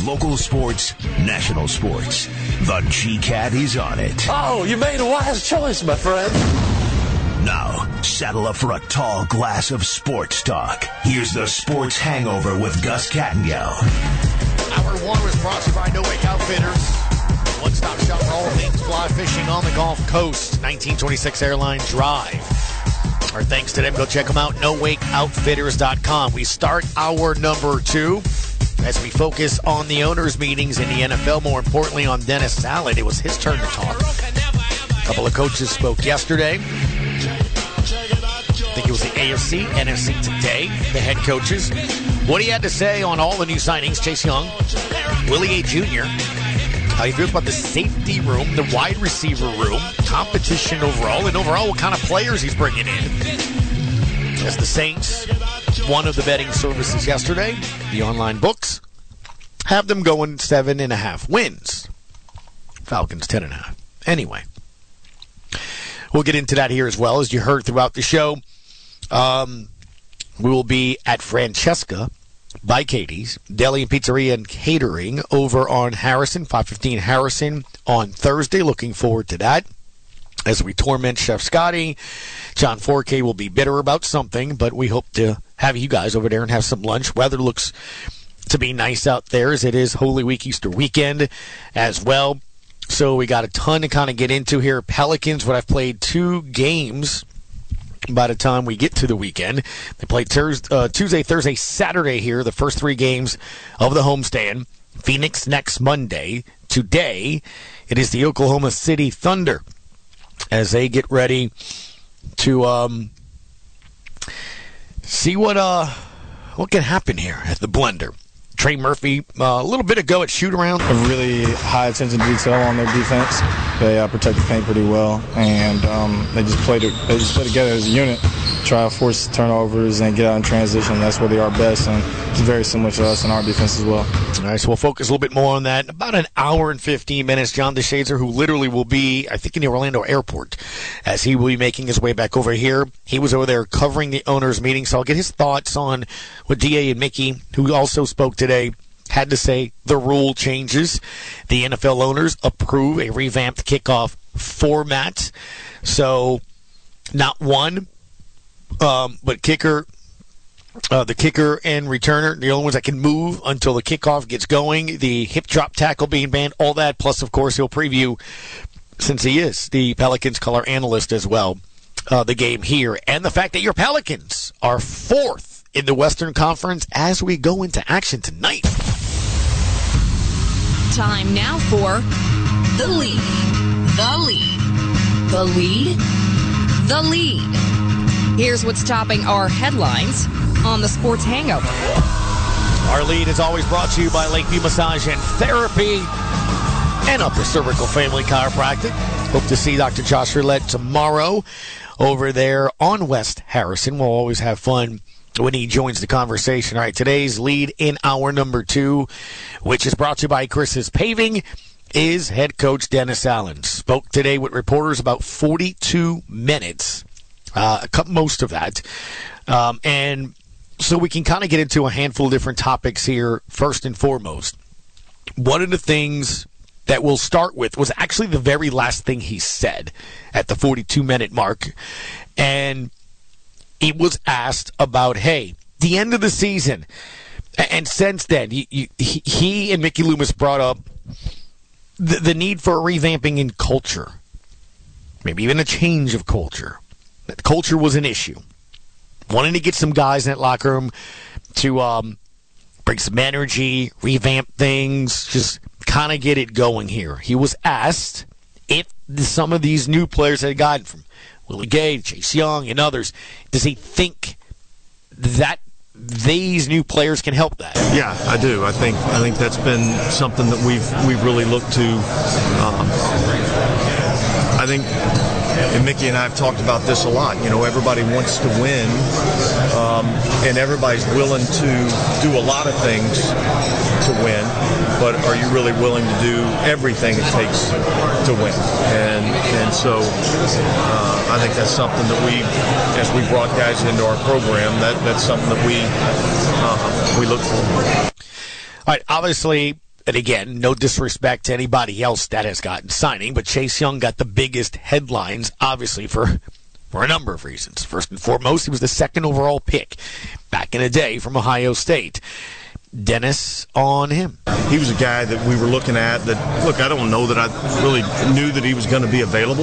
Local sports, national sports. The GCAT is on it. Oh, you made a wise choice, my friend. Now, saddle up for a tall glass of sports talk. Here's the Sports Hangover with Gus Kattengell. Hour one was brought to you by No Wake Outfitters. One-stop shop for all things fly fishing on the Gulf Coast. 1926 Airline Drive. Our thanks to them. Go check them out. NoWakeOutfitters.com. We start hour number 2 as we focus on the owners' meetings in the NFL. More importantly, on Dennis Allen. It was his turn to talk. A couple of coaches spoke yesterday. I think it was the AFC, NFC Today, the head coaches. What he had to say on all the new signings, Chase Young, Willie A. Jr., how he feels about the safety room, the wide receiver room, competition overall, and overall what kind of players he's bringing in. As the Saints, one of the betting services yesterday, the online books, have them going 7.5 wins. Falcons 10.5. Anyway, we'll get into that here as well. As you heard throughout the show, we will be at Francesca by Katie's Deli and Pizzeria and Catering over on Harrison, 515 Harrison on Thursday. Looking forward to that as we torment Chef Scotty. John Forkay will be bitter about something, but we hope to have you guys over there and have some lunch. Weather looks to be nice out there as it is Holy Week, Easter weekend as well. So we got a ton to kind of get into here. Pelicans, what I've played 2 games by the time we get to the weekend. They play Tuesday, Thursday, Saturday here, the first 3 games of the homestand. Phoenix next Monday. Today, it is the Oklahoma City Thunder as they get ready to see what can happen here at the Blender. Trey Murphy, a little bit ago at shoot-around. A really high attention to detail on their defense. They protect the paint pretty well, and they just play together as a unit, try to force turnovers and get out in transition. That's where they are best, and it's very similar to us in our defense as well. All right, so we'll focus a little bit more on that. About an hour and 15 minutes, John DeShazer, who literally will be, I think, in the Orlando airport, as he will be making his way back over here. He was over there covering the owners' meeting, so I'll get his thoughts on what D.A. and Mickey, who also spoke today, had to say. The rule changes. The NFL owners approve a revamped kickoff format. So, not one, but kicker, the kicker and returner, the only ones that can move until the kickoff gets going. The hip drop tackle being banned, all that. Plus, of course, he'll preview, since he is the Pelicans color analyst as well, the game here. And the fact that your Pelicans are 4th in the Western Conference as we go into action tonight. Time now for The Lead. The Lead. The Lead. The Lead. Here's what's topping our headlines on the Sports Hangover. Our lead is always brought to you by Lakeview Massage and Therapy and Upper Cervical Family Chiropractic. Hope to see Dr. Josh Roulette tomorrow over there on West Harrison. We'll always have fun when he joins the conversation. All right, today's lead in hour number 2, which is brought to you by Chris's Paving, is head coach Dennis Allen. Spoke today with reporters about 42 minutes, most of that. And so we can kind of get into a handful of different topics here. First and foremost, one of the things that we'll start with was actually the very last thing he said at the 42-minute mark. And he was asked about, hey, the end of the season. And since then, he and Mickey Loomis brought up the need for a revamping in culture. Maybe even a change of culture. That culture was an issue. Wanting to get some guys in that locker room to bring some energy, revamp things, just kind of get it going here. He was asked if some of these new players had gotten from Willie Gay, Chase Young, and others, does he think that these new players can help that? Yeah, I do. I think that's been something that we've really looked to. I think, and Mickey and I have talked about this a lot. You know, everybody wants to win, and everybody's willing to do a lot of things to win. But are you really willing to do everything it takes to win? And so I think that's something that as we brought guys into our program, that's something that we look for. All right, obviously, And again, no disrespect to anybody else that has gotten signing, but Chase Young got the biggest headlines, obviously, for a number of reasons. First and foremost, he was the second overall pick back in the day from Ohio State. Dennis, on him. He was a guy that we were looking at that, look, I don't know that I really knew that he was going to be available.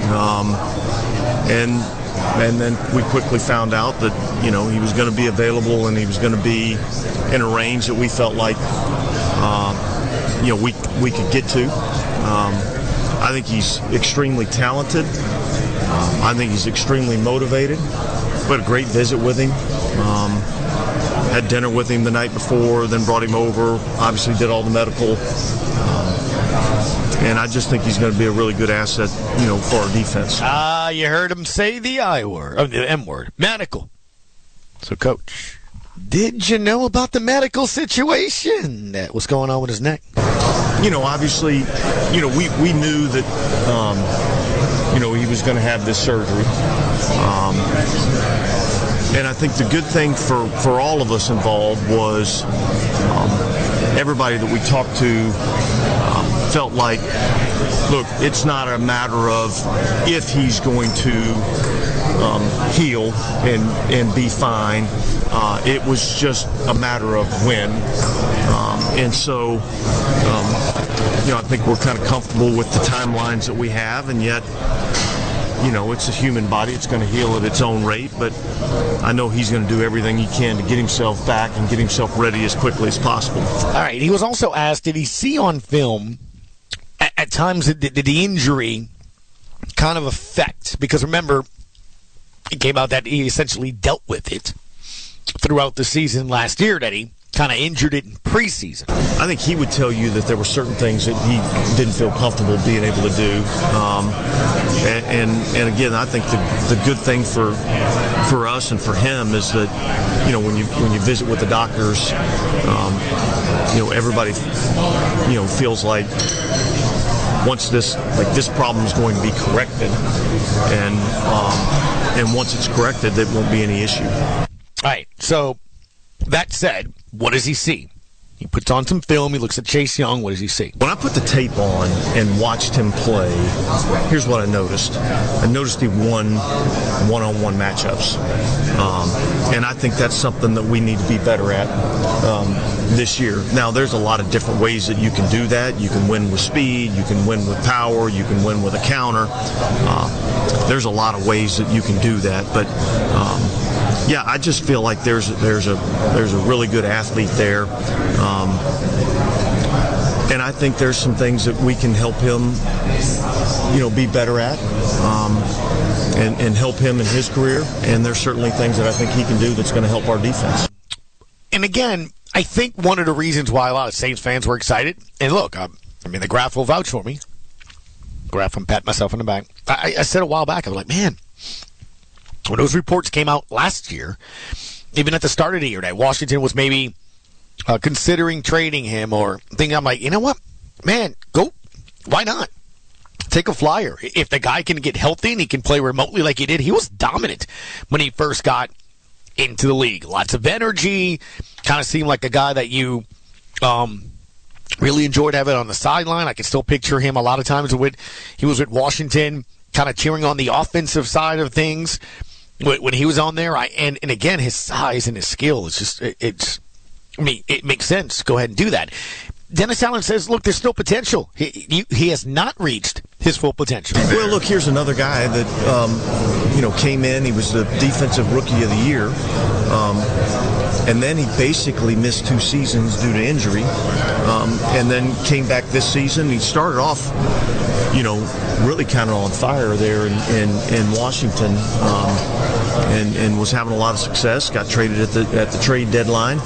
And then we quickly found out that, you know, he was going to be available and he was going to be in a range that we felt like, you know, we could get to. I think he's extremely talented. I think he's extremely motivated. We had a great visit with him. Had dinner with him the night before, then brought him over. Obviously did all the medical. And I just think he's going to be a really good asset, you know, for our defense. You heard him say the I word, the M word, medical. So, Coach, did you know about the medical situation that was going on with his neck? You know, obviously, you know, we knew that, you know, he was going to have this surgery. And I think the good thing for all of us involved was everybody that we talked to felt like, look, it's not a matter of if he's going to heal and be fine. It was just a matter of when. And so, you know, I think we're kind of comfortable with the timelines that we have, and yet, you know, it's a human body. It's going to heal at its own rate, but I know he's going to do everything he can to get himself back and get himself ready as quickly as possible. All right. He was also asked, did he see on film at times did the injury kind of affect? Because remember, it came out that he essentially dealt with it throughout the season last year, that he kind of injured it in preseason. I think he would tell you that there were certain things that he didn't feel comfortable being able to do. And again, I think the good thing for us and for him is that, you know, when you visit with the doctors, you know, everybody, you know, feels like once this problem is going to be corrected, and once it's corrected, there won't be any issue. All right. So that said, what does he see? He puts on some film. He looks at Chase Young. What does he see? When I put the tape on and watched him play, here's what I noticed. I noticed he won one-on-one matchups. And I think that's something that we need to be better at this year. Now, there's a lot of different ways that you can do that. You can win with speed. You can win with power. You can win with a counter. There's a lot of ways that you can do that. But yeah, I just feel like there's a really good athlete there, and I think there's some things that we can help him, you know, be better at, and help him in his career. And there's certainly things that I think he can do that's going to help our defense. And again, I think one of the reasons why a lot of Saints fans were excited, and look, I mean, the Graph will vouch for me. Graph, I'm patting myself on the back. I said a while back, I was like, man, when those reports came out last year, even at the start of the year, that Washington was maybe considering trading him or thinking, I'm like, you know what, man, go. Why not? Take a flyer. If the guy can get healthy and he can play remotely like he did, he was dominant when he first got into the league. Lots of energy, kind of seemed like a guy that you really enjoyed having on the sideline. I can still picture him a lot of times when he was with Washington, kind of cheering on the offensive side of things. When he was on there, and again, his size and his skill is just, I mean, it makes sense. Go ahead and do that. Dennis Allen says, look, there's still potential. He has not reached his full potential. Well, look, here's another guy that, you know, came in. He was the defensive rookie of the year. And then he basically missed 2 seasons due to injury. And then came back this season. He started off, you know, really kind of on fire there in Washington, and was having a lot of success. Got traded at the trade deadline.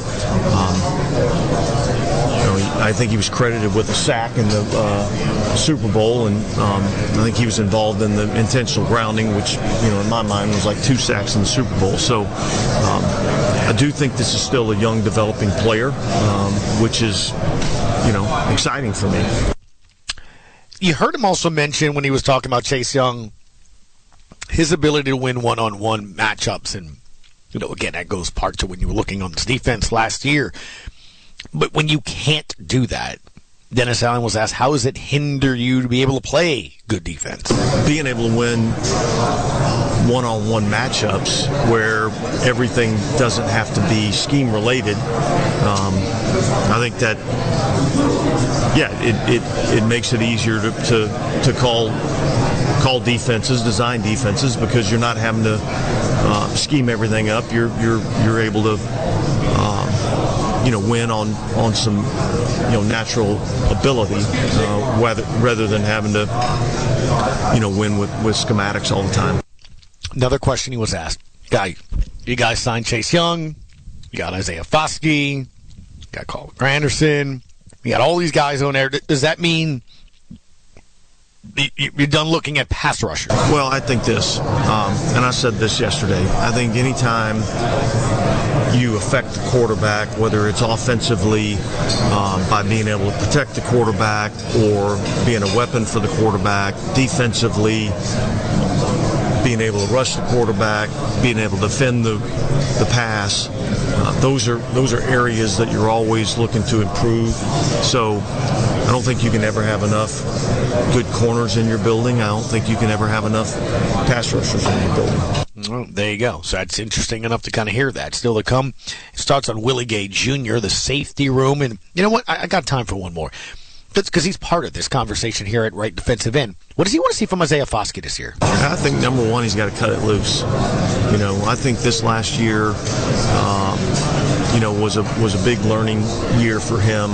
You know, I think he was credited with a sack in the Super Bowl, and I think he was involved in the intentional grounding, which, you know, in my mind was like 2 sacks in the Super Bowl. So I do think this is still a young, developing player, which is, you know, exciting for me. You heard him also mention when he was talking about Chase Young, his ability to win one-on-one matchups. And, you know, again, that goes part to when you were looking on this defense last year. But when you can't do that, Dennis Allen was asked, how does it hinder you to be able to play good defense? Being able to win one-on-one matchups where everything doesn't have to be scheme-related, I think that, it makes it easier to call defenses, design defenses, because you're not having to scheme everything up. You're able to win on some natural ability rather than having to win with schematics all the time. Another question he was asked: you guys signed Chase Young, you got Isaiah Foskey, you got Carl Anderson, you got all these guys on there. Does that mean you're done looking at pass rushers? Well, I think this, and I said this yesterday, I think anytime you affect the quarterback, whether it's offensively by being able to protect the quarterback or being a weapon for the quarterback, defensively being able to rush the quarterback, being able to defend the pass, those are areas that you're always looking to improve. So I don't think you can ever have enough good corners in your building. I don't think you can ever have enough pass rushers in your building. Well, there you go. So that's interesting enough to kind of hear that. Still to come, it starts on Willie Gay Jr., the safety room. And you know what? I got time for one more. That's because he's part of this conversation here at right defensive end. What does he want to see from Isaiah Foskey this year? I think, number one, he's got to cut it loose. I think this last year, was a big learning year for him.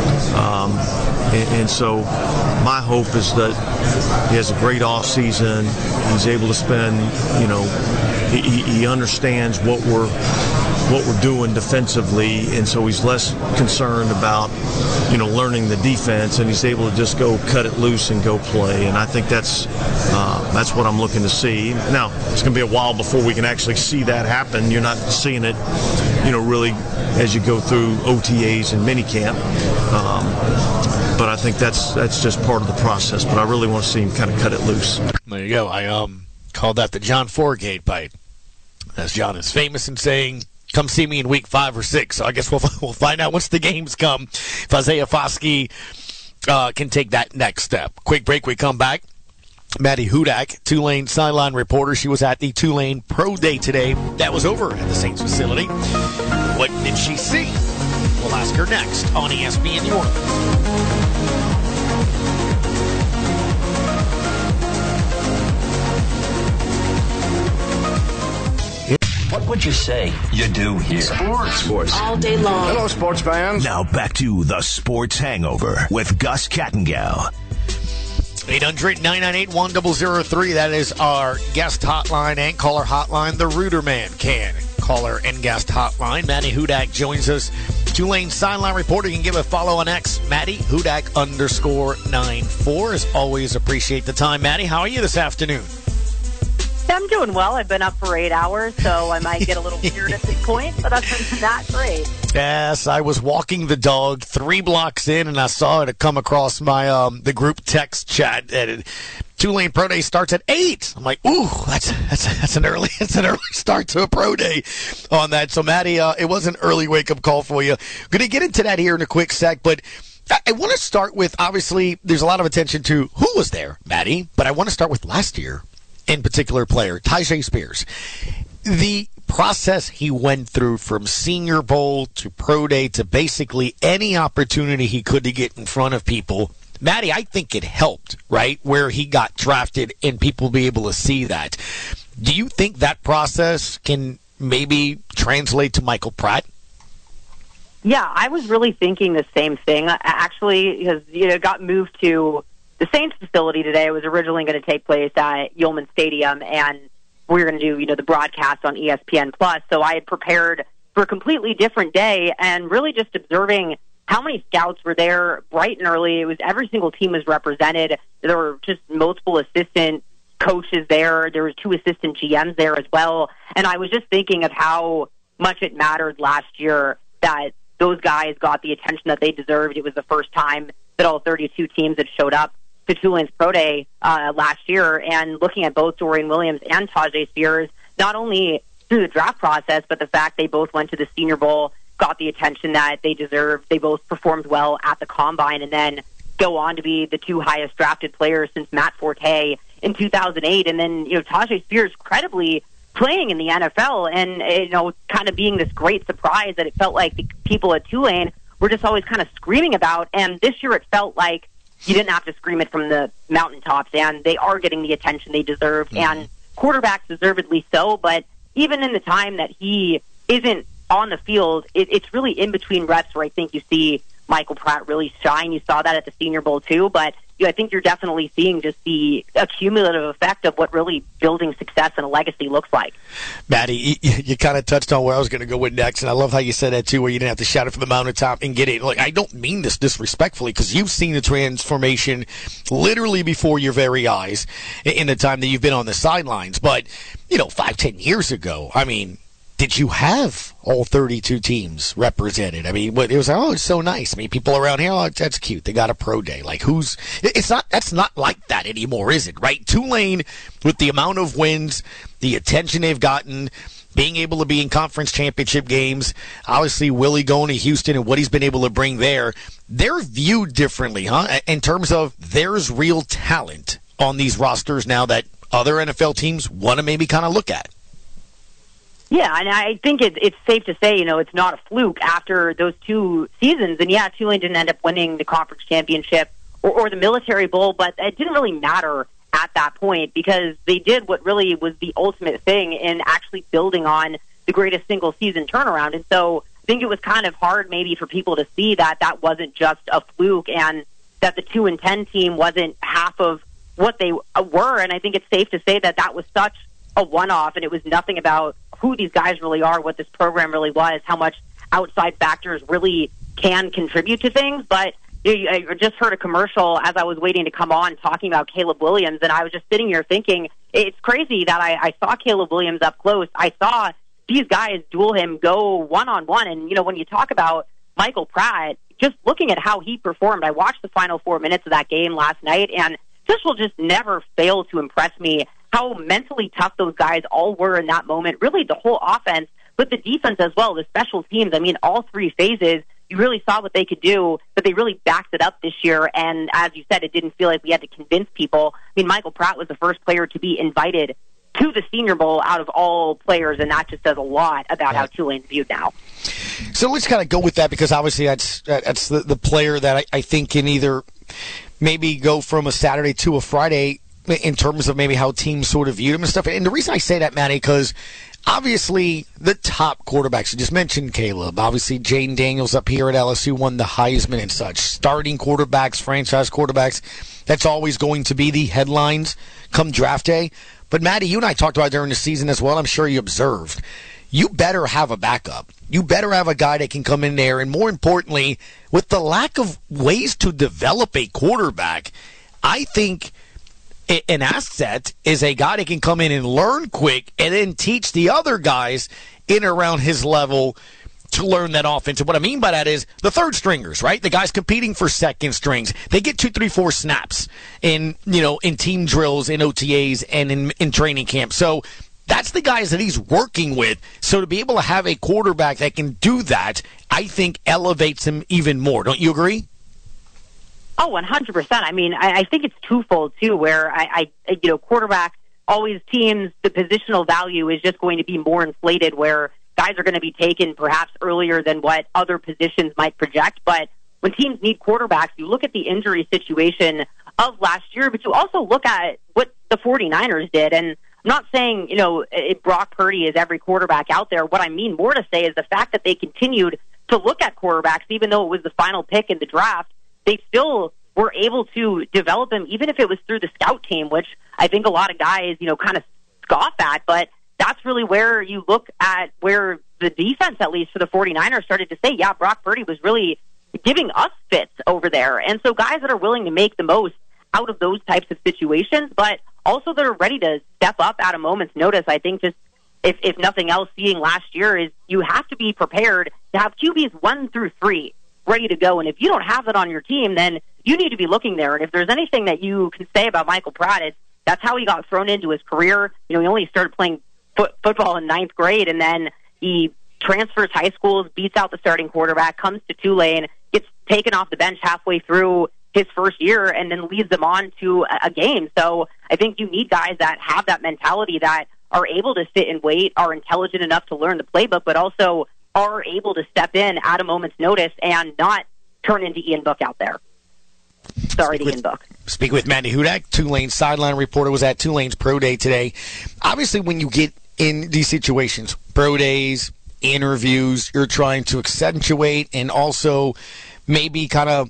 And so my hope is that he has a great off season. He's able to spend, he understands what we're doing defensively, and so he's less concerned about, learning the defense, and he's able to just go cut it loose and go play. And I think that's what I'm looking to see. Now, it's going to be a while before we can actually see that happen. You're not seeing it, really as you go through OTAs and minicamp. But I think that's just part of the process. But I really want to see him kind of cut it loose. There you go. I called that the John Forgate bite, as John is famous in saying, come see me in week 5 or 6. So I guess we'll find out once the games come if Isaiah Foskey can take that next step. Quick break. We come back. Maddie Hudak, Tulane sideline reporter. She was at the Tulane Pro Day today. That was over at the Saints facility. What did she see? We'll ask her next on ESPN New Orleans. What would you say you do here? Sports. All day long. Hello, sports fans. Now back to the Sports Hangover with Gus Kattengell. 800-998-1003. That is our guest hotline and caller hotline. The Rooter Man can caller and guest hotline. Maddie Hudak joins us. Tulane sideline reporter. You can give a follow on X. Maddie Hudak _94. As always, appreciate the time. Maddie, how are you this afternoon? I'm doing well. I've been up for 8 hours, so I might get a little weird at this point, but other than that, great. Yes, I was walking the dog 3 blocks in, and I saw it come across my the group text chat. Tulane Pro Day starts at 8. I'm like, ooh, that's an early start to a Pro Day on that. So, Maddie, it was an early wake-up call for you. Going to get into that here in a quick sec, but I want to start with, obviously, there's a lot of attention to who was there, Maddie, but I want to start with last year. In particular player, Tyjae Spears. The process he went through from Senior Bowl to Pro Day to basically any opportunity he could to get in front of people, Maddie, I think it helped, right, where he got drafted and people be able to see that. Do you think that process can maybe translate to Michael Pratt? Yeah, I was really thinking the same thing. Actually, because got moved to the Saints facility today. It was originally going to take place at Yeoman Stadium, and we were going to do, the broadcast on ESPN+. So I had prepared for a completely different day, and really just observing how many scouts were there bright and early. It was every single team was represented. There were just multiple assistant coaches there. There were 2 assistant GMs there as well. And I was just thinking of how much it mattered last year that those guys got the attention that they deserved. It was the first time that all 32 teams had showed up to Tulane's Pro Day last year, and looking at both Dorian Williams and Tyjae Spears, not only through the draft process, but the fact they both went to the Senior Bowl, got the attention that they deserved. They both performed well at the Combine, and then go on to be the 2 highest drafted players since Matt Forte in 2008. And then, Tyjae Spears credibly playing in the NFL and, kind of being this great surprise that it felt like the people at Tulane were just always kind of screaming about. And this year it felt like you didn't have to scream it from the mountaintops, and they are getting the attention they deserve, and quarterbacks deservedly so. But even in the time that he isn't on the field, it's really in between reps where I think you see Michael Pratt really shine. You saw that at the Senior Bowl too, but I think you're definitely seeing just the accumulative effect of what really building success and a legacy looks like. Maddie, you kind of touched on where I was going to go with next, and I love how you said that too, where you didn't have to shout it from the mountaintop and get it. Like, I don't mean this disrespectfully, because you've seen the transformation literally before your very eyes in the time that you've been on the sidelines. But 5-10 years ago, I mean, did you have all 32 teams represented? I mean, it was it's so nice. I mean, people around here, that's cute. They got a pro day. Like, that's not like that anymore, is it? Right? Tulane, with the amount of wins, the attention they've gotten, being able to be in conference championship games, obviously Willie going to Houston and what he's been able to bring there, they're viewed differently, huh? In terms of there's real talent on these rosters now that other NFL teams want to maybe kind of look at. Yeah, and I think it's safe to say, it's not a fluke after those 2 seasons. And yeah, Tulane didn't end up winning the conference championship or the Military Bowl, but it didn't really matter at that point because they did what really was the ultimate thing in actually building on the greatest single season turnaround. And so I think it was kind of hard maybe for people to see that wasn't just a fluke and that the 2-10 team wasn't half of what they were. And I think it's safe to say that was such a one-off, and it was nothing about who these guys really are, what this program really was, how much outside factors really can contribute to things. But I just heard a commercial as I was waiting to come on talking about Caleb Williams, and I was just sitting here thinking, it's crazy that I saw Caleb Williams up close. I saw these guys duel him, go one-on-one, and, when you talk about Michael Pratt, just looking at how he performed, I watched the final 4 minutes of that game last night, and this will just never fail to impress me how mentally tough those guys all were in that moment. Really, the whole offense, but the defense as well, the special teams. I mean, all 3 phases, you really saw what they could do, but they really backed it up this year. And as you said, it didn't feel like we had to convince people. I mean, Michael Pratt was the first player to be invited to the Senior Bowl out of all players, and that just says a lot about how Tulane's viewed now. So let's kind of go with that, because obviously that's the player that I think can either maybe go from a Saturday to a Friday in terms of maybe how teams sort of view him and stuff. And the reason I say that, Matty, because obviously the top quarterbacks, you just mentioned Caleb, obviously Jayden Daniels up here at LSU won the Heisman and such. Starting quarterbacks, franchise quarterbacks, that's always going to be the headlines come draft day. But Matty, you and I talked about during the season as well, I'm sure you observed. You better have a backup. You better have a guy that can come in there. And more importantly, with the lack of ways to develop a quarterback, I think an asset is a guy that can come in and learn quick and then teach the other guys in around his level to learn that offense. And what I mean by that is the third stringers, right? The guys competing for second strings. They get 2, 3, 4 snaps in team drills, in OTAs, and in training camp. So that's the guys that he's working with. So to be able to have a quarterback that can do that, I think elevates him even more. Don't you agree? Oh, 100%. I mean, I think it's twofold, too, where quarterback, always teams, the positional value is just going to be more inflated, where guys are going to be taken perhaps earlier than what other positions might project. But when teams need quarterbacks, you look at the injury situation of last year, but you also look at what the 49ers did. And I'm not saying, Brock Purdy is every quarterback out there. What I mean more to say is the fact that they continued to look at quarterbacks, even though it was the final pick in the draft, they still were able to develop him, even if it was through the scout team, which I think a lot of guys, kind of scoff at. But that's really where you look at where the defense, at least for the 49ers, started to say, yeah, Brock Purdy was really giving us fits over there. And so guys that are willing to make the most out of those types of situations, but also that are ready to step up at a moment's notice. I think just, if nothing else, seeing last year is you have to be prepared to have QBs 1 through 3 ready to go. And if you don't have it on your team, then you need to be looking there. And if there's anything that you can say about Michael Pratt, that's how he got thrown into his career. He only started playing football in 9th grade, and then he transfers high schools, beats out the starting quarterback, comes to Tulane, gets taken off the bench halfway through his first year and then leads them on to a game. So I think you need guys that have that mentality, that are able to sit and wait, are intelligent enough to learn the playbook, but also are able to step in at a moment's notice and not turn into Ian Book out there. Sorry to Ian Book. Speak with Mandy Hudak, Tulane's sideline reporter, was at Tulane's Pro Day today. Obviously, when you get in these situations, pro days, interviews, you're trying to accentuate and also maybe kind of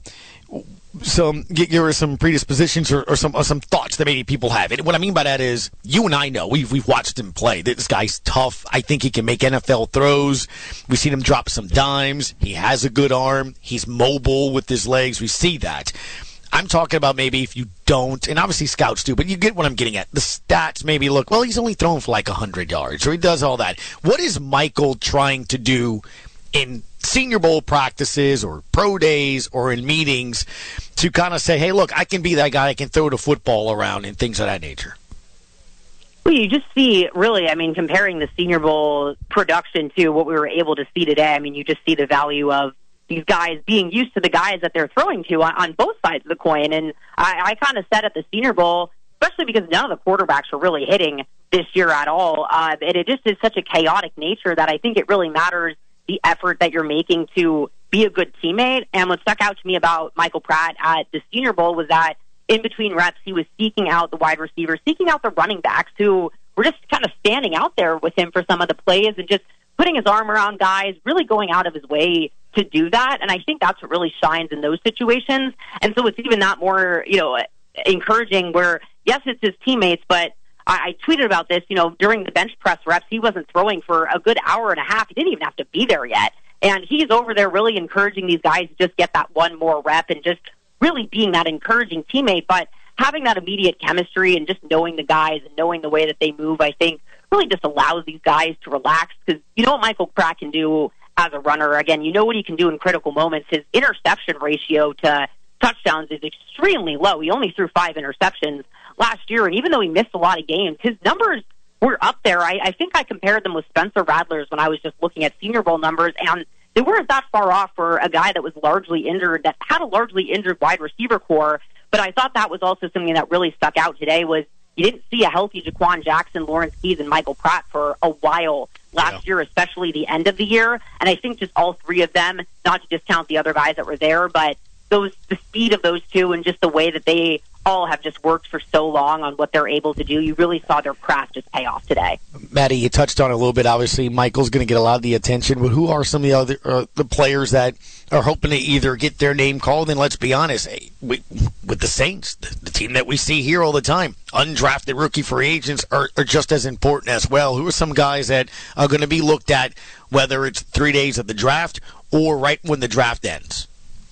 give her some predispositions or some thoughts that maybe people have. And what I mean by that is, you and I know, we've watched him play. This guy's tough. I think he can make NFL throws. We've seen him drop some dimes. He has a good arm. He's mobile with his legs. We see that. I'm talking about maybe if you don't, and obviously scouts do, but you get what I'm getting at. The stats maybe look, well, he's only thrown for like 100 yards, or he does all that. What is Michael trying to do in Senior Bowl practices or pro days or in meetings to kind of say, hey, look, I can be that guy, I can throw the football around and things of that nature? Well, you just see, really, comparing the Senior Bowl production to what we were able to see today, you just see the value of these guys being used to the guys that they're throwing to on both sides of the coin. And I kind of said at the Senior Bowl, especially because none of the quarterbacks are really hitting this year at all, and it just is such a chaotic nature that I think it really matters the effort that you're making to be a good teammate. And what stuck out to me about Michael Pratt at the Senior Bowl was that in between reps, he was seeking out the wide receivers, seeking out the running backs who were just kind of standing out there with him for some of the plays and just putting his arm around guys, really going out of his way to do that. And I think that's what really shines in those situations. And so it's even that more, encouraging where, yes, it's his teammates, but I tweeted about this, during the bench press reps, he wasn't throwing for a good hour and a half. He didn't even have to be there yet. And he's over there really encouraging these guys to just get that one more rep and just really being that encouraging teammate. But having that immediate chemistry and just knowing the guys and knowing the way that they move, I think really just allows these guys to relax, because you know what Michael Pratt can do as a runner. Again, you know what he can do in critical moments. His interception ratio to touchdowns is extremely low. He only threw 5 interceptions last year, and even though he missed a lot of games, his numbers were up there. I think I compared them with Spencer Rattler's when I was just looking at Senior Bowl numbers, and they weren't that far off for a guy that was largely injured, that had a largely injured wide receiver core. But I thought that was also something that really stuck out today was you didn't see a healthy Jaquan Jackson, Lawrence Keys, and Michael Pratt for a while last year, especially the end of the year. And I think just all three of them, not to discount the other guys that were there, but the speed of those two and just the way that they all have just worked for so long on what they're able to do, you really saw their craft just pay off today. Maddie, you touched on it a little bit. Obviously, Michael's going to get a lot of the attention, but who are some of the other the players that are hoping to either get their name called? And let's be honest, with the Saints, the team that we see here all the time, undrafted rookie free agents are just as important as well. Who are some guys that are going to be looked at, whether it's 3 days of the draft or right when the draft ends?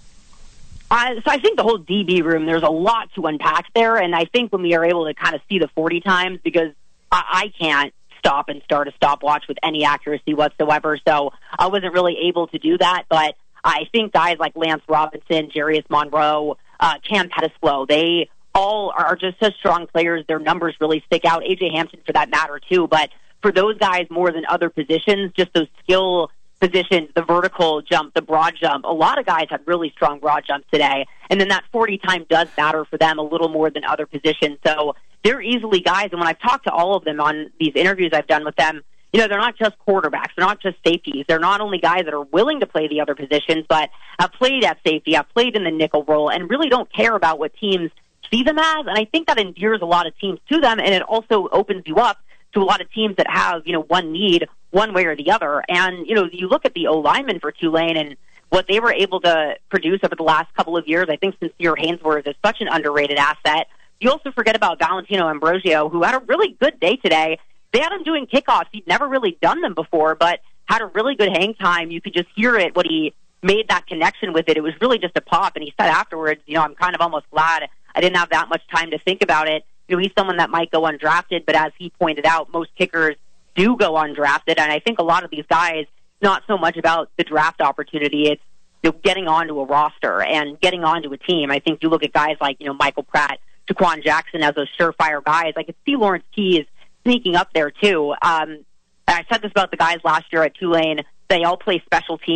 So I think the whole DB room, there's a lot to unpack there, and I think when we are able to kind of see the 40 times, because I can't stop and start a stopwatch with any accuracy whatsoever, so I wasn't really able to do that, but I think guys like Lance Robinson, Jarius Monroe, Cam Pettisflow, they all are just such strong players. Their numbers really stick out. A.J. Hampton, for that matter, too, but for those guys more than other positions, just those skill positions, the vertical jump, the broad jump. A lot of guys had really strong broad jumps today, and then that 40 time does matter for them a little more than other positions. So they're easily guys, and when I've talked to all of them on these interviews I've done with them, they're not just quarterbacks, they're not just safeties. They're not only guys that are willing to play the other positions, but have played at safety, have played in the nickel role, and really don't care about what teams see them as. And I think that endears a lot of teams to them, and it also opens you up to a lot of teams that have, one need one way or the other. And, you look at the O-linemen for Tulane and what they were able to produce over the last couple of years. I think Sincere Haynesworth is such an underrated asset. You also forget about Valentino Ambrosio, who had a really good day today. They had him doing kickoffs. He'd never really done them before, but had a really good hang time. You could just hear it when he made that connection with it. It was really just a pop. And he said afterwards, I'm kind of almost glad I didn't have that much time to think about it. He's someone that might go undrafted, but as he pointed out, most kickers do go undrafted. And I think a lot of these guys, not so much about the draft opportunity, it's getting onto a roster and getting onto a team. I think you look at guys like, Michael Pratt, Jaquan Jackson as those surefire guys. I could see Lawrence Keys sneaking up there too. I said this about the guys last year at Tulane. They all play special teams.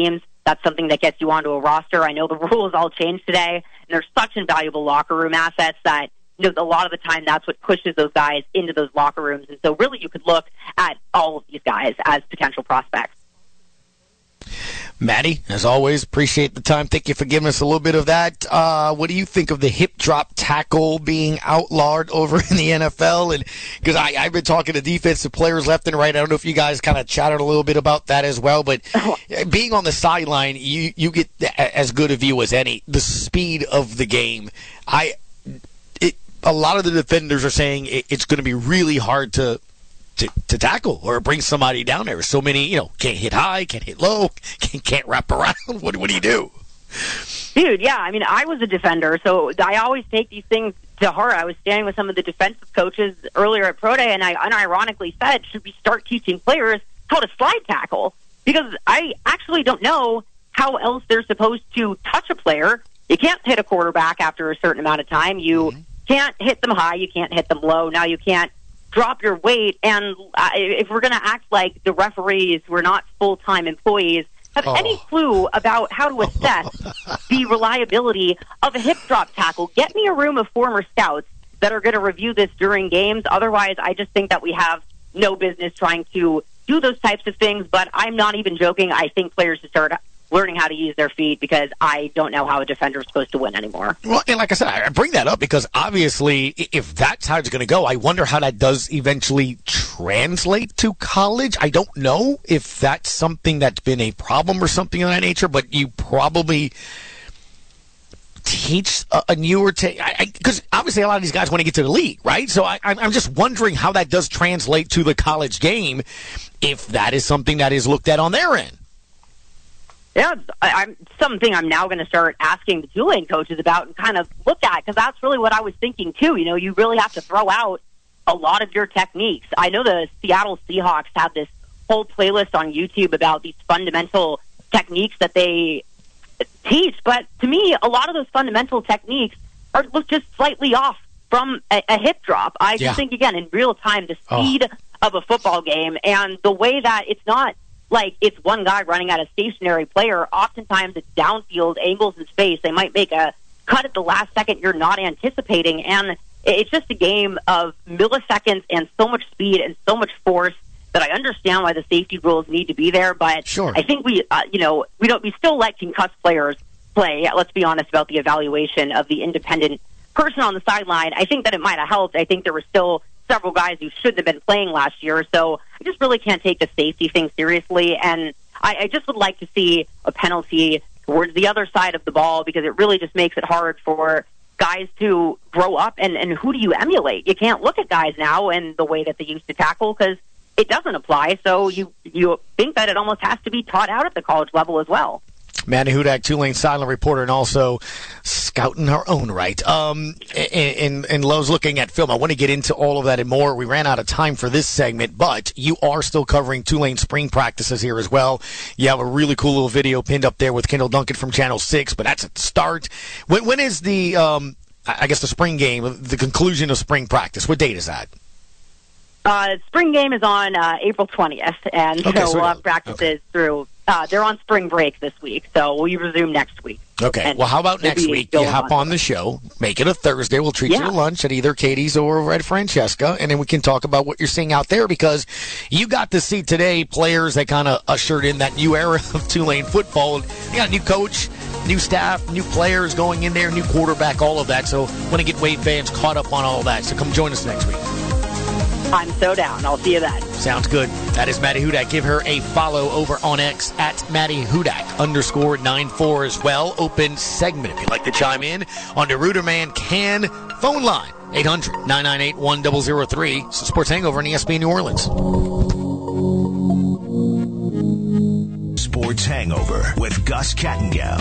that's something that gets you onto a roster. I know the rules all changed today, and they're such invaluable locker room assets that a lot of the time that's what pushes those guys into those locker rooms. And so really you could look at all of these guys as potential prospects. Maddie, as always, appreciate the time. Thank you for giving us a little bit of that. What do you think of the hip drop tackle being outlawed over in the NFL? And because I've been talking to defensive players left and right. I don't know if you guys kind of chatted a little bit about that as well. But being on the sideline, you get as good a view as any. The speed of the game. A lot of the defenders are saying it's going to be really hard to tackle or bring somebody down there. So many, can't hit high, can't hit low, can't wrap around. What do you do? Dude, yeah. I mean, I was a defender, so I always take these things to heart. I was standing with some of the defensive coaches earlier at Pro Day, and I unironically said, should we start teaching players how to slide tackle? Because I actually don't know how else they're supposed to touch a player. You can't hit a quarterback after a certain amount of time. You can't hit them high. You can't hit them low. Now you can't drop your weight. And if we're going to act like the referees were not full-time employees, have any clue about how to assess the reliability of a hip drop tackle, get me a room of former scouts that are going to review this during games. Otherwise, I just think that we have no business trying to do those types of things. But I'm not even joking. I think players should start learning how to use their feet, because I don't know how a defender is supposed to win anymore. Well, and like I said, I bring that up because obviously if that's how it's going to go, I wonder how that does eventually translate to college. I don't know if that's something that's been a problem or something of that nature, but you probably teach a newer because obviously a lot of these guys want to get to the league, right? So I'm just wondering how that does translate to the college game, if that is something that is looked at on their end. Yeah, something I'm now going to start asking the Tulane coaches about and kind of look at, because that's really what I was thinking too. You really have to throw out a lot of your techniques. I know the Seattle Seahawks have this whole playlist on YouTube about these fundamental techniques that they teach, but to me, a lot of those fundamental techniques look just slightly off from a hip drop. I just think, again, in real time, the speed of a football game and the way that it's not like it's one guy running at a stationary player. Oftentimes it's downfield, angles in space. They might make a cut at the last second you're not anticipating. And it's just a game of milliseconds and so much speed and so much force that I understand why the safety rules need to be there. But I think we still let concussed players play. Let's be honest about the evaluation of the independent person on the sideline. I think that it might have helped. I think there were still several guys who shouldn't have been playing last year. So I just really can't take the safety thing seriously. And I just would like to see a penalty towards the other side of the ball, because it really just makes it hard for guys to grow up. And who do you emulate? You can't look at guys now and the way that they used to tackle, because it doesn't apply. So you think that it almost has to be taught out at the college level as well. Maddie Hudak, Tulane silent reporter, and also scout in her own right. And Lowe's looking at film. I want to get into all of that and more. We ran out of time for this segment, but you are still covering Tulane spring practices here as well. You have a really cool little video pinned up there with Kendall Duncan from Channel 6, but that's at the start. When is the, the spring game, the conclusion of spring practice? What date is that? Spring game is on April 20th, and so we'll have practices through. They're on spring break this week, so we resume next week. Okay. And well, how about next week? You hop on the show, make it a Thursday. We'll treat you to lunch at either Katie's or at Francesca, and then we can talk about what you're seeing out there, because you got to see today players that kind of ushered in that new era of Tulane football. You got a new coach, new staff, new players going in there, new quarterback, all of that. So want to get Wade fans caught up on all of that. So come join us next week. I'm so down. I'll see you then. Sounds good. That is Maddie Hudak. Give her a follow over on X at Maddie Hudak _94 as well. Open segment if you'd like to chime in on the Ruderman Can phone line. 800-998-1003. It's the Sports Hangover on ESPN New Orleans. Sports Hangover with Gus Kattengell.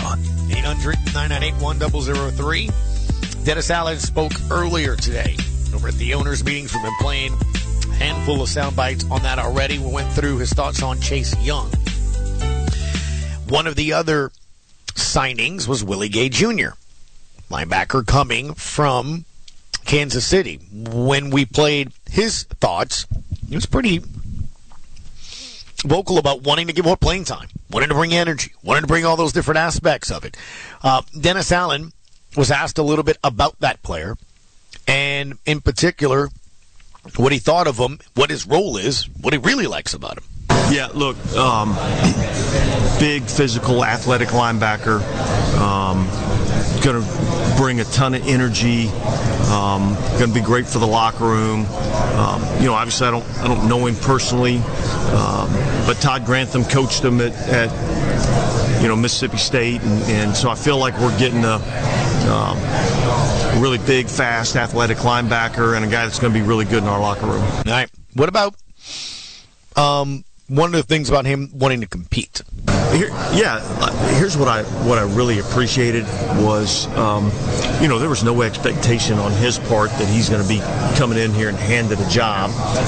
800-998-1003. Dennis Allen spoke earlier today over at the owners' meetings. We've been playing a handful of sound bites on that already. We went through his thoughts on Chase Young. One of the other signings was Willie Gay Jr., linebacker coming from Kansas City. When we played his thoughts, it was pretty vocal about wanting to get more playing time, wanting to bring energy, wanting to bring all those different aspects of it. Dennis Allen was asked a little bit about that player, and in particular, what he thought of him, what his role is, what he really likes about him. Yeah, look, big, physical, athletic linebacker, going to bring a ton of energy, going to be great for the locker room. Obviously I don't know him personally, but Todd Grantham coached him at Mississippi State, and so I feel like we're getting a really big, fast, athletic linebacker and a guy that's going to be really good in our locker room. All right. What about one of the things about him wanting to compete? Here's what I really appreciated was, there was no expectation on his part that he's going to be coming in here and handed a job.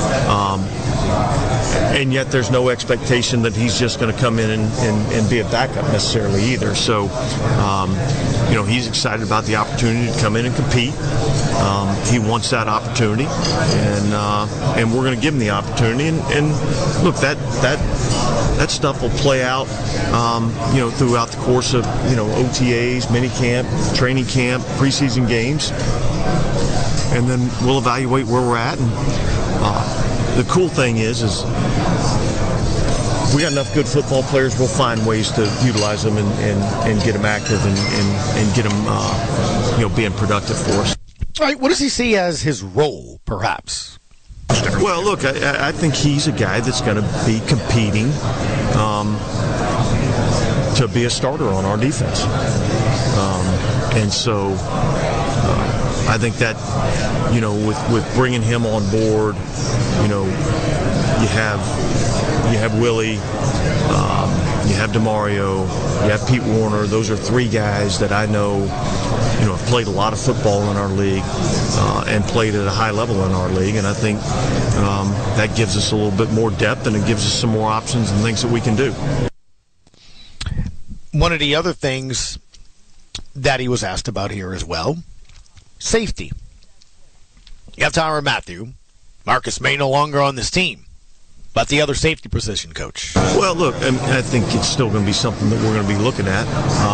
And yet there's no expectation that he's just going to come in and be a backup necessarily either. So, he's excited about the opportunity to come in and compete. He wants that opportunity, and we're going to give him the opportunity. And look, that stuff will play out, throughout the course of, OTAs, mini camp, training camp, preseason games, and then we'll evaluate where we're at. And the cool thing is if we got enough good football players, we'll find ways to utilize them and get them active and get them, being productive for us. All right, what does he see as his role, perhaps? Well, look, I think he's a guy that's going to be competing to be a starter on our defense. And so I think that, with bringing him on board, you have Willie, you have DeMario, you have Pete Warner. Those are three guys that I know, have played a lot of football in our league and played at a high level in our league. And I think that gives us a little bit more depth, and it gives us some more options and things that we can do. One of the other things that he was asked about here as well, safety. You have Tyrann Mathieu. Marcus Maye no longer on this team. But the other safety position, Coach? Well, look, I think it's still going to be something that we're going to be looking at.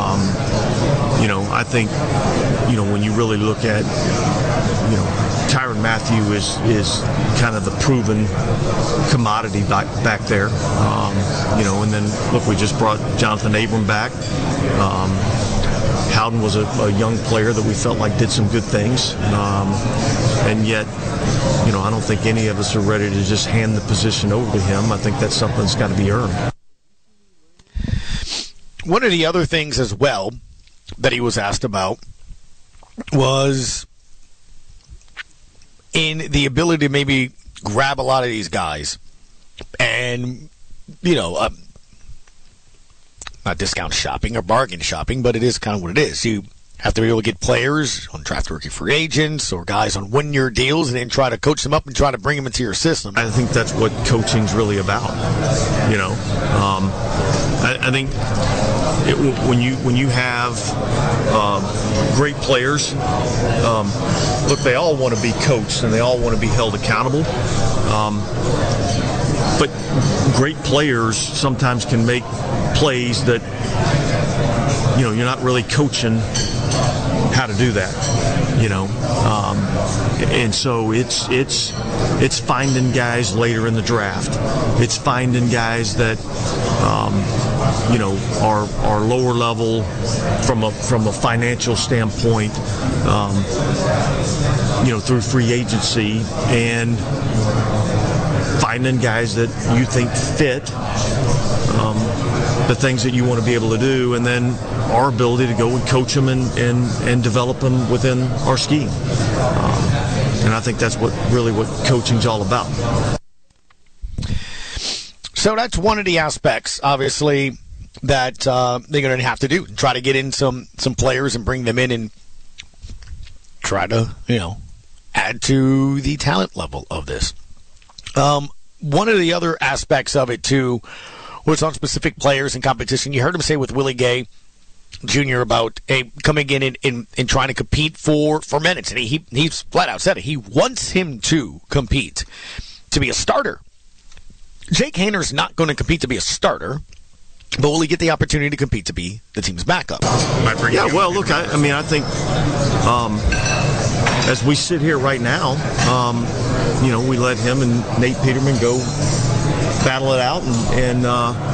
I think, when you really look at, Tyrann Mathieu is kind of the proven commodity back there. And then, look, we just brought Jonathan Abram back. Howden was a young player that we felt like did some good things. And yet, I don't think any of us are ready to just hand the position over to him. I think that's something that's got to be earned. One of the other things as well that he was asked about was in the ability to maybe grab a lot of these guys and, not discount shopping or bargain shopping, but it is kind of what it is. You have to be able to get players on draft rookie free agents or guys on one-year deals and then try to coach them up and try to bring them into your system. I think that's what coaching's really about. I think when you have great players, look, they all want to be coached and they all want to be held accountable. But great players sometimes can make plays that, you're not really coaching how to do that, and so it's finding guys later in the draft. It's finding guys that, are lower level from a financial standpoint, through free agency, and finding guys that you think fit the things that you want to be able to do, and then our ability to go and coach them and develop them within our scheme. And I think that's what coaching's all about. So that's one of the aspects, obviously, that they're going to have to do. Try to get in some players and bring them in and try to, add to the talent level of this. One of the other aspects of it, too, was on specific players and competition. You heard him say with Willie Gay Jr. about coming in and trying to compete for minutes. And he's flat out said it. He wants him to compete, to be a starter. Jake Haener's not going to compete to be a starter, but will he get the opportunity to compete to be the team's backup? Yeah, well, look, I think as we sit here right now, we let him and Nate Peterman go battle it out and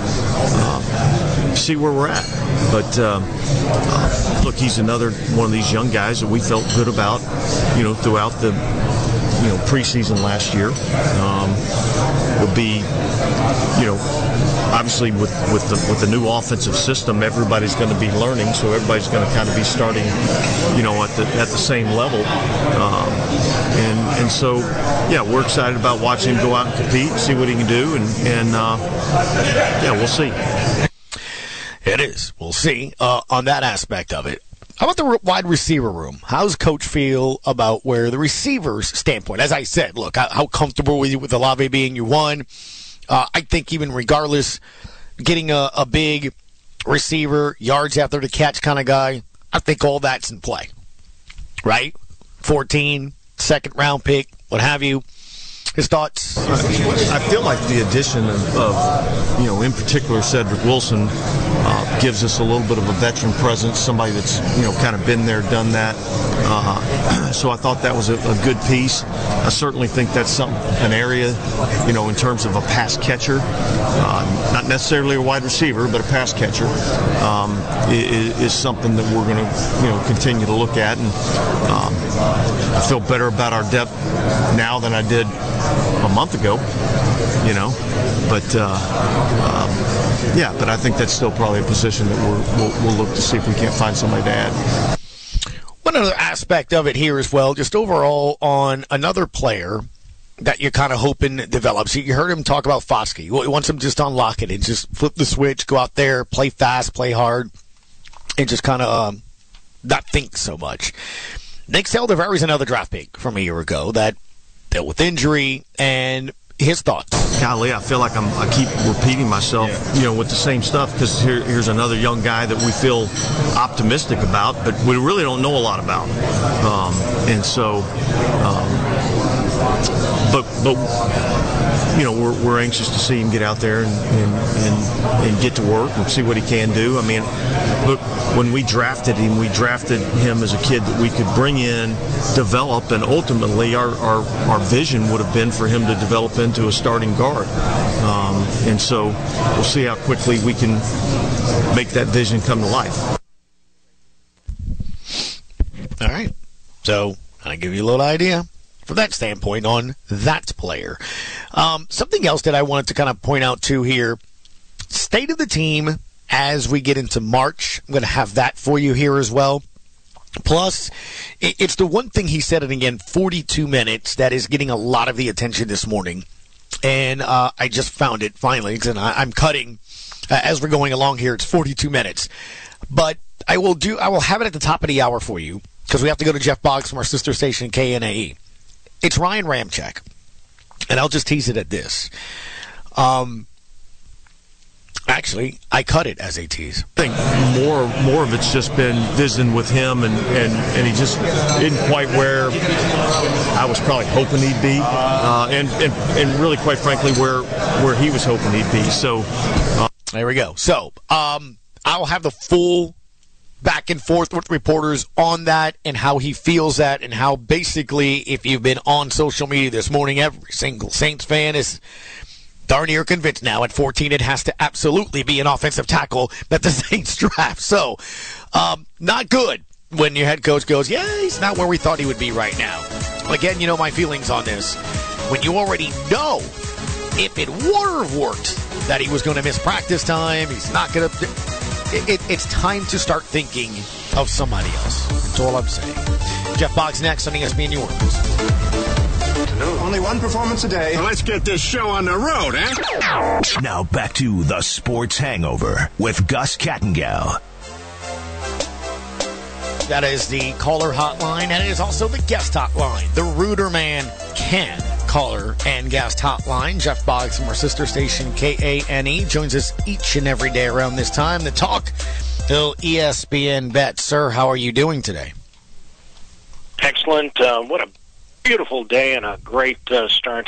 see where we're at. But look, he's another one of these young guys that we felt good about, throughout the preseason last year. Will be, obviously with the new offensive system, everybody's going to be learning, so everybody's going to kind of be starting, at the same level. And so, yeah, we're excited about watching him go out and compete, see what he can do, and we'll see. It is. We'll see on that aspect of it. How about the wide receiver room? How's Coach feel about where the receivers' standpoint? As I said, look, how comfortable were you with Olave being your one? I think even regardless, getting a big receiver, yards after the catch kind of guy, I think all that's in play, right? 14, second-round pick, what have you. His thoughts? I feel like the addition of in particular, Cedric Wilson gives us a little bit of a veteran presence, somebody that's, kind of been there, done that. So I thought that was a good piece. I certainly think that's an area, in terms of a pass catcher, not necessarily a wide receiver, but a pass catcher, is something that we're going to, continue to look at. And I feel better about our depth now than I did a month ago, but but I think that's still probably a position that we'll look to see if we can't find somebody to add. One other aspect of it here as well, just overall on another player that you're kind of hoping develops. You heard him talk about Foskey. He wants him just to unlock it and just flip the switch, go out there, play fast, play hard, and just kind of not think so much. Nick Saldiveri is another draft pick from a year ago that dealt with injury, and his thoughts. Golly, I feel like I keep repeating myself, with the same stuff, because here's another young guy that we feel optimistic about, but we really don't know a lot about. We're anxious to see him get out there and get to work and see what he can do. I mean, look, when we drafted him as a kid that we could bring in, develop, and ultimately our vision would have been for him to develop into a starting guard. And so we'll see how quickly we can make that vision come to life. All right. So I'll give you a little idea from that standpoint on that player. Something else that I wanted to kind of point out too here, state of the team as we get into March. I'm going to have that for you here as well. Plus, it's the one thing he said, and again, 42 minutes, that is getting a lot of the attention this morning. And I just found it finally, and I'm cutting as we're going along here. It's 42 minutes. But I will have it at the top of the hour for you, because we have to go to Jeff Boggs from our sister station, KNAE. It's Ryan Ramczyk, and I'll just tease it at this. Actually, I cut it as a tease. I think more of it's just been visiting with him, and he just isn't quite where I was probably hoping he'd be, and really, quite frankly, where he was hoping he'd be. So there we go. So I'll have the full back and forth with reporters on that and how he feels that, and how basically, if you've been on social media this morning, every single Saints fan is darn near convinced now at 14 it has to absolutely be an offensive tackle that the Saints draft. So, not good when your head coach goes, yeah, he's not where we thought he would be right now. Again, my feelings on this. When you already know, if it would have worked, that he was going to miss practice time, he's not going to... It's time to start thinking of somebody else. That's all I'm saying. Jeff Boggs next on ESPN New Orleans. Only one performance a day. Well, let's get this show on the road, eh? Now back to the Sports Hangover with Gus Kattengell. That is the caller hotline, and it is also the guest hotline. The Ruderman can caller and guest hotline. Jeff Boggs from our sister station, KANE, joins us each and every day around this time to talk till ESPN Bet. Sir, how are you doing today? Excellent. What a beautiful day and a great start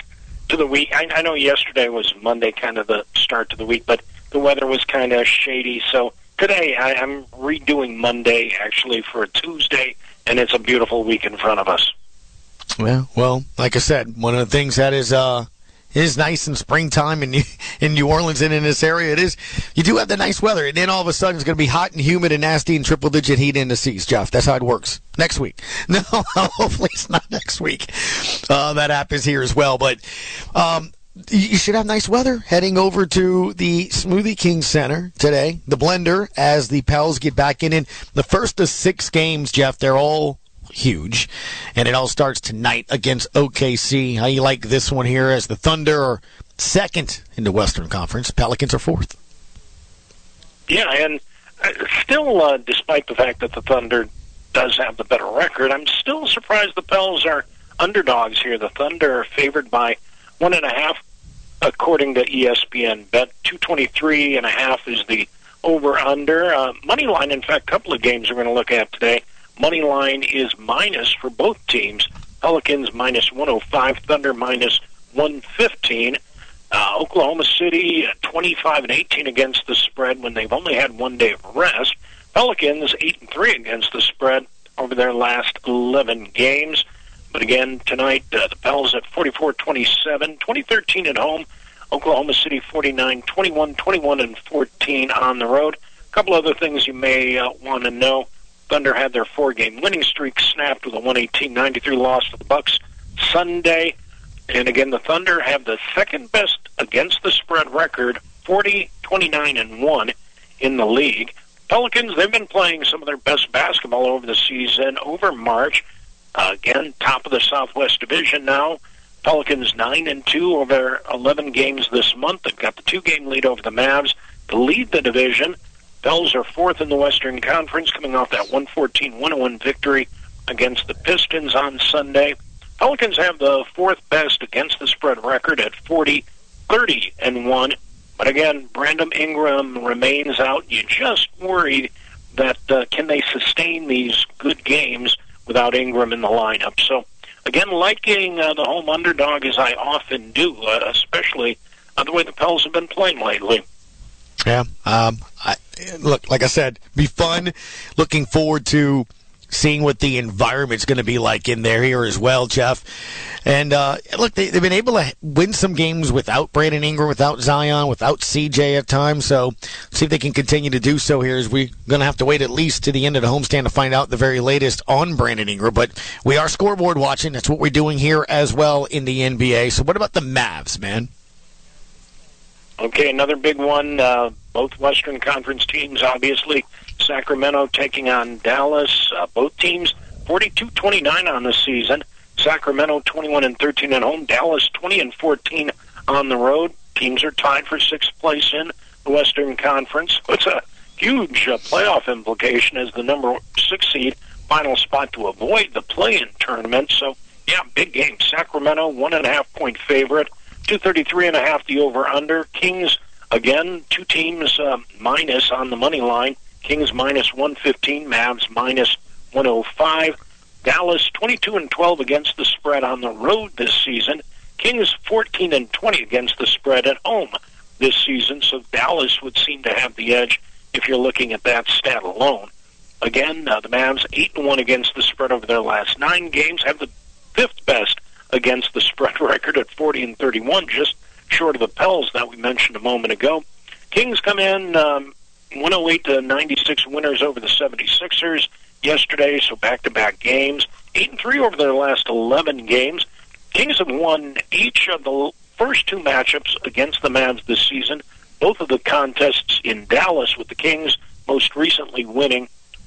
to the week. I know yesterday was Monday, kind of the start to the week, but the weather was kind of shady. So today I'm redoing Monday actually for a Tuesday, and it's a beautiful week in front of us. Well, like I said, one of the things that is nice in springtime in New Orleans and in this area, you do have the nice weather, and then all of a sudden it's going to be hot and humid and nasty and triple-digit heat in the seas, Jeff. That's how it works. Next week. No, hopefully it's not next week. That happens here as well. But you should have nice weather heading over to the Smoothie King Center today, the Blender, as the Pels get back in. And the first of 6 games, Jeff, they're all huge, and it all starts tonight against OKC. How you like this one here, as the Thunder are second in the Western Conference, Pelicans are fourth? Yeah, and still, despite the fact that the Thunder does have the better record, I'm still surprised the Pels are underdogs here. The Thunder are favored by 1.5, according to ESPN. Bet 223.5 is the over/under. Money line, in fact, a couple of games we're going to look at today. Money line is minus for both teams. Pelicans minus 105, Thunder minus 115. Oklahoma City 25-18 against the spread when they've only had 1 day of rest. Pelicans 8-3 against the spread over their last 11 games. But again, tonight, the Pels at 44-27, 2013 at home. Oklahoma City 49-21, 21-14 on the road. A couple other things you may want to know. Thunder had their 4-game winning streak snapped with a 118-93 loss to the Bucks Sunday. And again, the Thunder have the second best against the spread record, 40-29-1 in the league. Pelicans, they've been playing some of their best basketball over the season, over March. Again, top of the Southwest Division now. Pelicans 9-2 over 11 games this month. They've got the 2-game lead over the Mavs to lead the division. Pels are fourth in the Western Conference, coming off that 114-101 victory against the Pistons on Sunday. Pelicans have the fourth best against the spread record at 40-30-1. But again, Brandon Ingram remains out. You just worry that can they sustain these good games without Ingram in the lineup. So, again, liking the home underdog as I often do, especially the way the Pels have been playing lately. Yeah. Look, like I said, be fun. Looking forward to seeing what the environment's going to be like in there here as well, Jeff. And look, they've been able to win some games without Brandon Ingram, without Zion, without CJ at times. So see if they can continue to do so here, as we're going to have to wait at least to the end of the homestand to find out the very latest on Brandon Ingram. But we are scoreboard watching. That's what we're doing here as well in the NBA. So what about the Mavs, man? Okay, another big one. Both Western Conference teams, obviously. Sacramento taking on Dallas. Both teams 42-29 on the season. Sacramento 21-13 at home. Dallas 20-14 on the road. Teams are tied for sixth place in the Western Conference. It's a huge playoff implication as the number 6 seed, final spot to avoid the play-in tournament. So, yeah, big game. Sacramento 1.5-point favorite. 233.5 the over/under. Kings, again, 2 teams minus on the money line. Kings minus 115, Mavs minus 105. Dallas 22-12 against the spread on the road this season. Kings 14-20 against the spread at home this season. So Dallas would seem to have the edge if you're looking at that stat alone. Again, the Mavs 8-1 against the spread over their last 9 games, have the 5th best against the spread record at 40-31, just short of the Pels that we mentioned a moment ago. Kings come in 108-96 winners over the 76ers yesterday, so back-to-back games. 8-3 over their last 11 games. Kings have won each of the first 2 matchups against the Mavs this season, both of the contests in Dallas, with the Kings most recently winning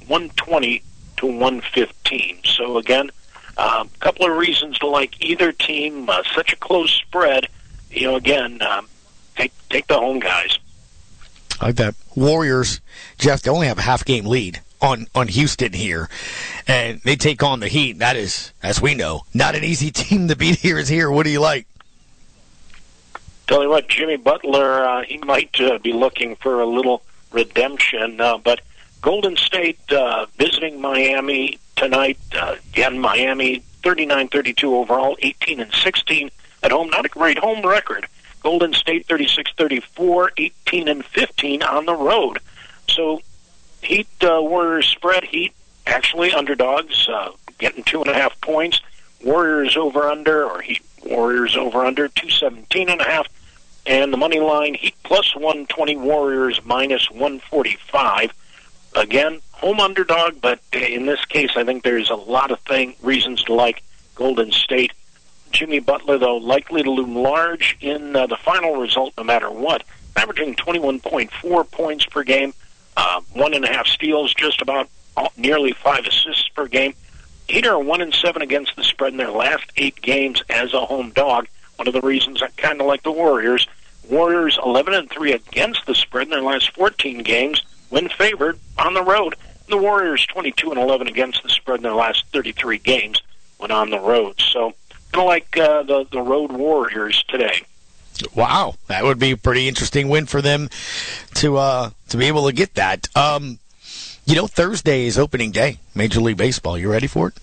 120-115. So again, a couple of reasons to like either team. Such a close spread. You know, again, take the home guys. I like that. Warriors, Jeff, they only have a half-game lead on Houston here, and they take on the Heat. That is, as we know, not an easy team to beat here. What do you like? Tell you what, Jimmy Butler, he might be looking for a little redemption, but Golden State visiting Miami tonight. Again, Miami 39-32 overall, 18-16 at home. Not a great home record. Golden State 36-34, 18-15 on the road. So Heat Warriors spread. Heat actually underdogs, getting 2.5 points. Warriors over under, or Heat Warriors over under 217.5. And the money line, Heat plus 120, Warriors minus 145. Again, home underdog, but in this case, I think there's a lot of reasons to like Golden State. Jimmy Butler, though, likely to loom large in the final result no matter what, averaging 21.4 points per game, 1.5 steals, just about nearly 5 assists per game. Heat are 1-7 against the spread in their last 8 games as a home dog. One of the reasons I kind of like the Warriors. Warriors 11-3 against the spread in their last 14 games when favored on the road. The Warriors 22-11 against the spread in their last 33 games when on the road. So kind of like the road Warriors today. Wow, that would be a pretty interesting win for them to be able to get that. Thursday is opening day, Major League Baseball. You ready for it?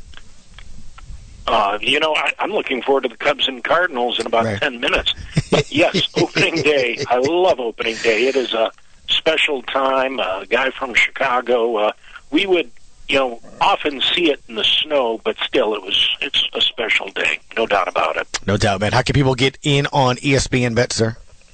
I'm looking forward to the Cubs and Cardinals in about 10 minutes. But yes, opening day. I love opening day. It is a special time. A guy from Chicago, we would, often see it in the snow, but still, it's a special day. No doubt about it. No doubt, man. How can people get in on ESPN Bet, sir?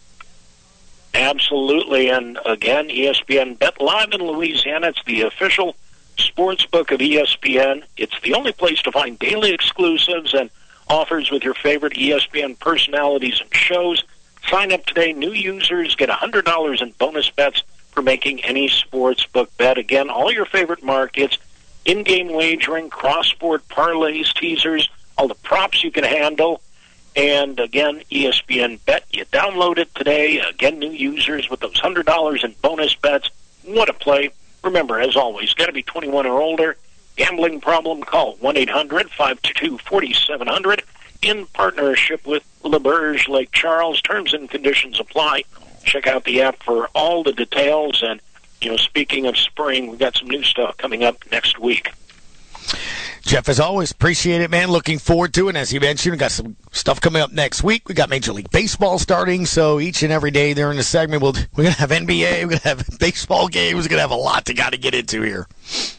Absolutely. And again, ESPN Bet Live in Louisiana. It's the official sports book of ESPN. It's the only place to find daily exclusives and offers with your favorite ESPN personalities and shows. Sign up today. New users get $100 in bonus bets for making any sports book bet. Again, all your favorite markets, in-game wagering, cross-sport parlays, teasers, all the props you can handle. And again, ESPN Bet. You download it today. Again, new users with those $100 in bonus bets. What a play. Remember, as always, got to be 21 or older. Gambling problem, call 1-800-522-4700. In partnership with LeBurge Lake Charles. Terms and conditions apply. Check out the app for all the details. And, speaking of spring, we've got some new stuff coming up next week. Jeff, as always, appreciate it, man. Looking forward to it. And as you mentioned, we got some stuff coming up next week. We got Major League Baseball starting, so each and every day during the segment, we're going to have NBA, we're going to have baseball games, we're going to have a lot to get into here.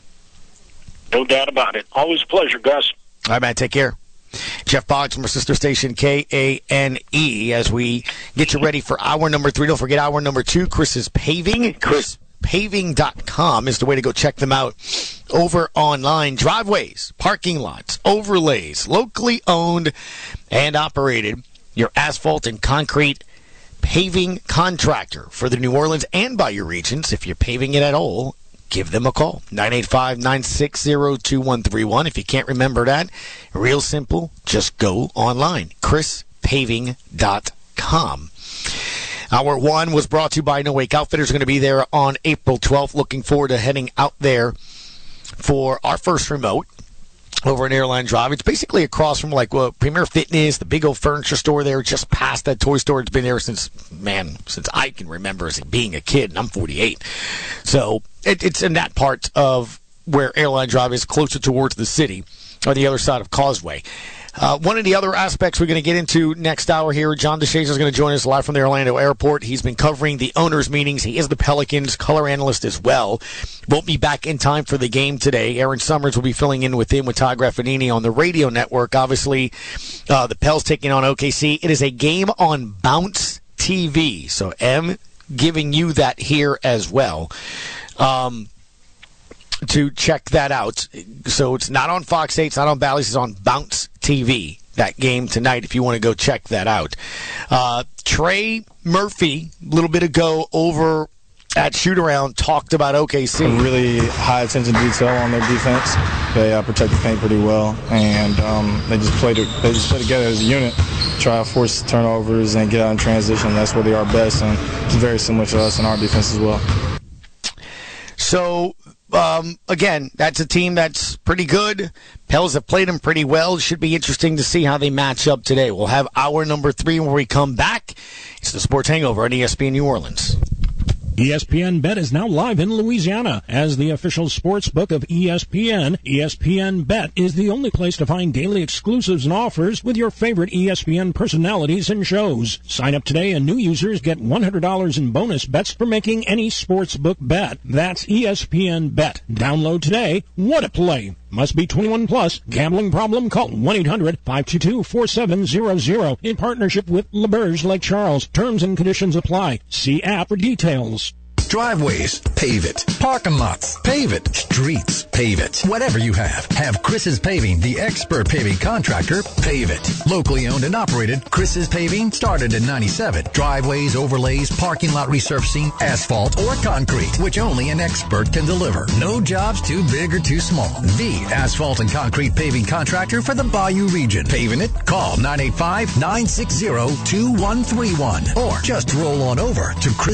No doubt about it. Always a pleasure, Gus. All right, man. Take care. Jeff Boggs from our sister station, KANE, as we get you ready for hour number 3. Don't forget hour number 2, Chris's Paving. ChrisPaving.com is the way to go check them out over online. Driveways, parking lots, overlays, locally owned and operated. Your asphalt and concrete paving contractor for the New Orleans and Bayou regions. If you're paving it at all, give them a call. 985-960-2131. If you can't remember that, real simple, just go online. ChrisPaving.com. Hour 1 was brought to you by No Wake Outfitters. Going to be there on April 12th. Looking forward to heading out there for our first remote over an Airline Drive. It's basically across from Premier Fitness, the big old furniture store there, just past that toy store. It's been there since I can remember as being a kid, and I'm 48. So it's in that part of where Airline Drive is, closer towards the city, on the other side of Causeway. One of the other aspects we're going to get into next hour here, John DeShazer is going to join us live from the Orlando airport. He's been covering the owners' meetings. He is the Pelicans color analyst as well. Won't be back in time for the game today. Aaron Summers will be filling in with him with Todd Graffinini on the radio network. Obviously, the Pels taking on OKC. It is a game on Bounce TV, so I'm giving you that here as well. To check that out. So it's not on Fox 8, it's not on Bally's, it's on Bounce TV, that game tonight, if you want to go check that out. Trey Murphy, a little bit ago over at Shoot-Around, talked about OKC. Really high attention to detail on their defense. They protect the paint pretty well, and they just play together as a unit, try to force turnovers and get out in transition. That's where they are best, and it's very similar to us in our defense as well. So, again, that's a team that's pretty good. Pels have played them pretty well. It should be interesting to see how they match up today. We'll have hour number 3 when we come back. It's the Sports Hangover on ESPN New Orleans. ESPN Bet is now live in Louisiana. As the official sports book of ESPN, ESPN Bet is the only place to find daily exclusives and offers with your favorite ESPN personalities and shows. Sign up today and new users get $100 in bonus bets for making any sportsbook bet. That's ESPN Bet. Download today. What a play. Must be 21 plus. Gambling problem? Call 1-800-522-4700 in partnership with LaBerge Lake Charles. Terms and conditions apply. See app for details. Driveways, pave it. Parking lots, pave it. Streets, pave it. Whatever you have Chris's Paving, the expert paving contractor, pave it. Locally owned and operated, Chris's Paving started in 97. Driveways, overlays, parking lot resurfacing, asphalt, or concrete, which only an expert can deliver. No jobs too big or too small. The asphalt and concrete paving contractor for the Bayou region. Paving it? Call 985-960-2131 or just roll on over to Chris